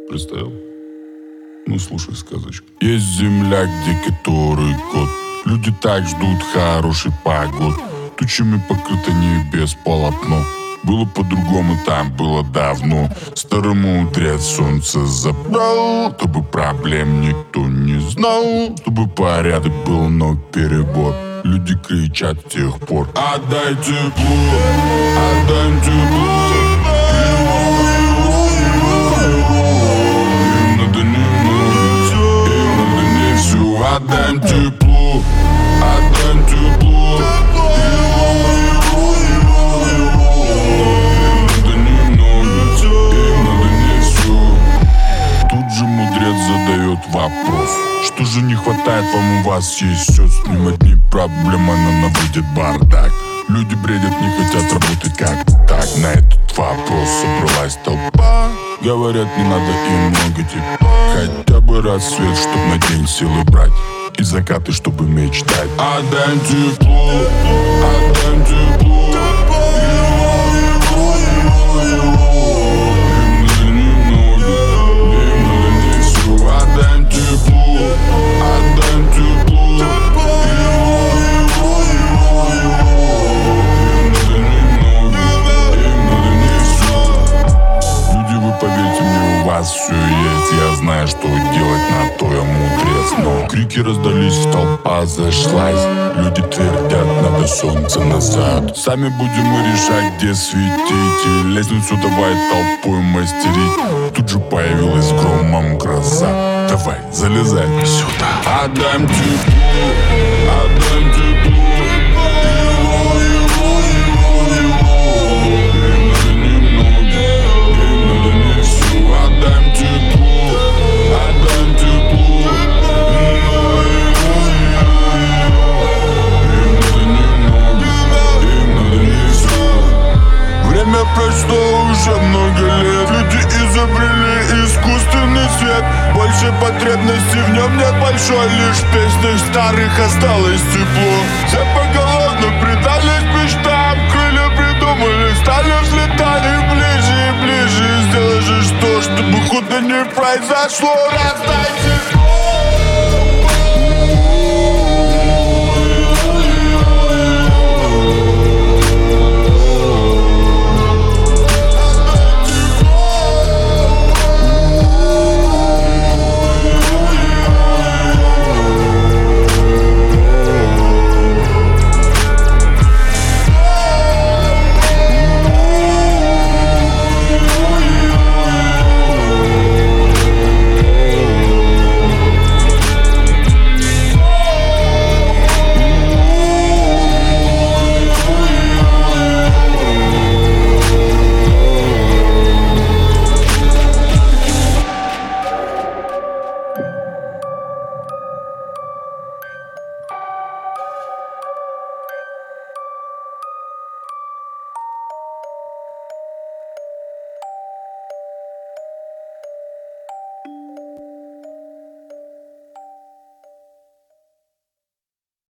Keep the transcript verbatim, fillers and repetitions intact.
Представил? Ну, слушай сказочку. Есть земля, где который год люди так ждут хороший погод. Тучами покрыто небес полотно. Было по-другому, там было давно. Старому мудрец солнце забрал, чтобы проблем никто не знал, чтобы порядок был, но перебор. Люди кричат с тех пор: отдай тепло, отдай тепло. Им надо немного, им надо не все. Отдай тепло, отдай тепло. Задает вопрос: что же не хватает вам, у вас есть все. С ним одни проблемы, но наводит бардак. Люди бредят, не хотят работать как так. На этот вопрос собралась толпа. Говорят, не надо им много тепла. Хотя бы рассвет, чтоб на день силы брать, и закаты, чтобы мечтать. Отдай тепло, отдай тепло. Все есть, я знаю, что делать, на то я мудрец. Но крики раздались, толпа зашлась. Люди твердят, надо солнце назад. Сами будем мы решать, где светить. Лестницу давай толпой мастерить. Тут же появилась громом гроза. Давай, залезай сюда. Отдам тепло, отдам тепло. Прошло уже много лет. Люди изобрели искусственный свет. Больше потребностей в нем нет большой. Лишь в песнях старых осталось тепло. Все поголовно предались мечтам. Крылья придумали, стали взлетать. И ближе, и ближе. Сделай же что, чтобы худо не произошло. Раздайте